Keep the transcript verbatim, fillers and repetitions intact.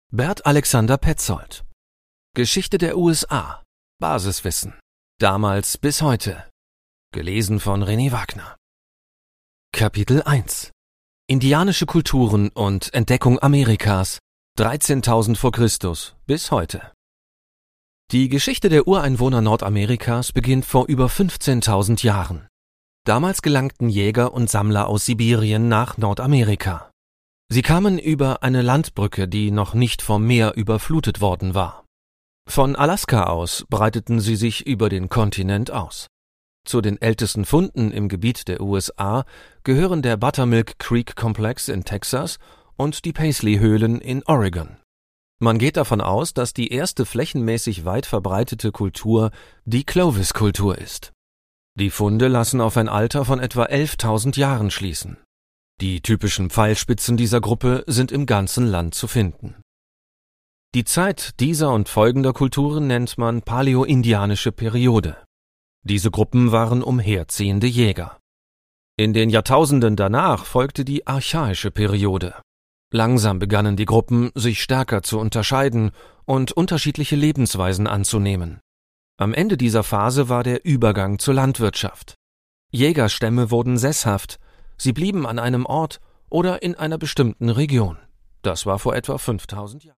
Bert Alexander Petzold. Geschichte der U S A. Basiswissen. Damals bis heute. Gelesen von René Wagner. Kapitel eins. Indianische Kulturen und Entdeckung Amerikas. dreizehntausend vor Christus bis heute. Die Geschichte der Ureinwohner Nordamerikas beginnt vor über fünfzehntausend Jahren. Damals gelangten Jäger und Sammler aus Sibirien nach Nordamerika. Sie kamen über eine Landbrücke, die noch nicht vom Meer überflutet worden war. Von Alaska aus breiteten sie sich über den Kontinent aus. Zu den ältesten Funden im Gebiet der U S A gehören der Buttermilk Creek Komplex in Texas und die Paisley-Höhlen in Oregon. Man geht davon aus, dass die erste flächenmäßig weit verbreitete Kultur die Clovis-Kultur ist. Die Funde lassen auf ein Alter von etwa elftausend Jahren schließen. Die typischen Pfeilspitzen dieser Gruppe sind im ganzen Land zu finden. Die Zeit dieser und folgender Kulturen nennt man paläoindianische Periode. Diese Gruppen waren umherziehende Jäger. In den Jahrtausenden danach folgte die archaische Periode. Langsam begannen die Gruppen, sich stärker zu unterscheiden und unterschiedliche Lebensweisen anzunehmen. Am Ende dieser Phase war der Übergang zur Landwirtschaft. Jägerstämme wurden sesshaft, sie blieben an einem Ort oder in einer bestimmten Region. Das war vor etwa fünftausend Jahren.